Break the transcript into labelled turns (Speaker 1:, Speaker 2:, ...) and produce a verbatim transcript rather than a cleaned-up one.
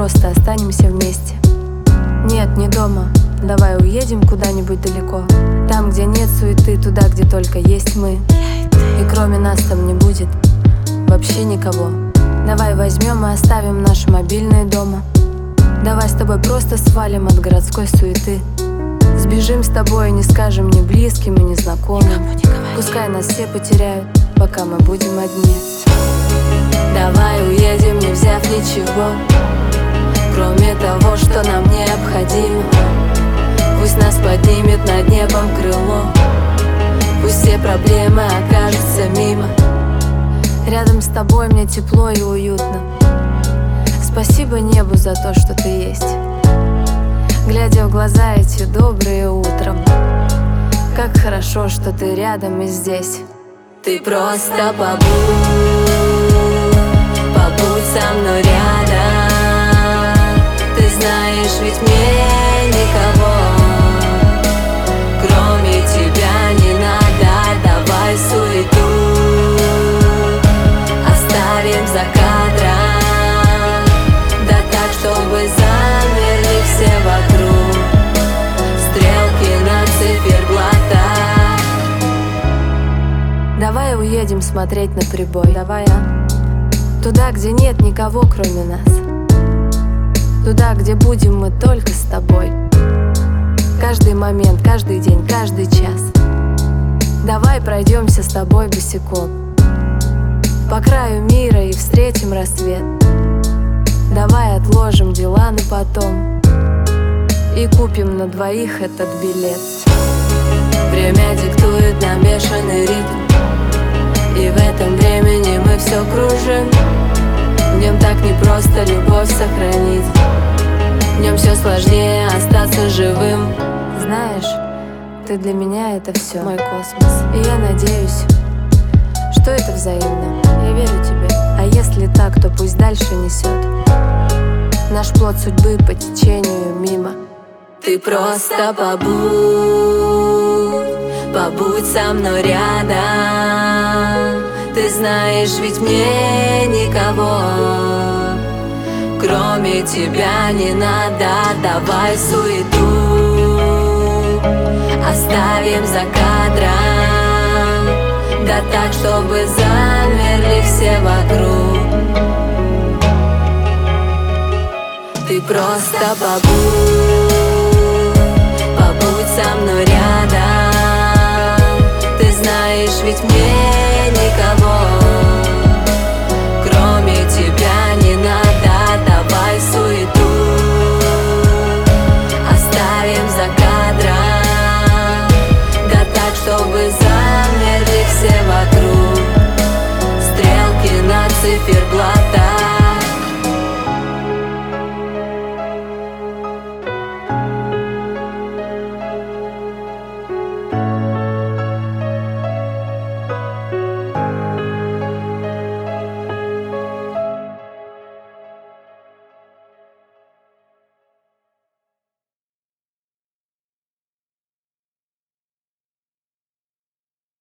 Speaker 1: просто останемся вместе. Нет, не дома, давай уедем куда-нибудь далеко. Там, где нет суеты, туда, где только есть мы. И кроме нас там не будет вообще никого. Давай возьмем и оставим наши мобильные дома. Давай с тобой просто свалим от городской суеты. Сбежим с тобой и не скажем ни близким и ни знакомым. Пускай нас все потеряют, пока мы будем одни. Давай уедем, не взяв ничего, кроме того, что нам необходимо. Пусть нас поднимет над небом крыло, пусть все проблемы окажутся мимо. Рядом с тобой мне тепло и уютно. Спасибо небу за то, что ты есть. Глядя в глаза эти добрые утром, как хорошо, что ты рядом и здесь. Ты просто побудь, побудь со мной рядом. Ты знаешь, ведь мне никого кроме тебя не надо. Давай суету оставим за кадром, да так, чтобы замерли все вокруг стрелки на циферблатах. Давай уедем смотреть на прибой. Давай, а? Туда, где нет никого, кроме нас. Туда, где будем мы только с тобой. Каждый момент, каждый день, каждый час. Давай пройдемся с тобой босиком по краю мира и встретим рассвет. Давай отложим дела на потом и купим на двоих этот билет. Время диктует нам бешеный ритм, и в этом времени мы все кружим. В нем так непросто любовь сохранить, в нем все сложнее остаться живым. Знаешь, ты для меня это все, мой космос. И я надеюсь, что это взаимно. Я верю тебе. А если так, то пусть дальше несет наш плод судьбы по течению мимо. Ты просто побудь, побудь со мной рядом. Ты знаешь, ведь мне никого кроме тебя не надо. Давай суету оставим за кадром, да так, чтобы замерли все вокруг. Ты просто побудь, побудь со мной рядом. Ты знаешь, ведь мне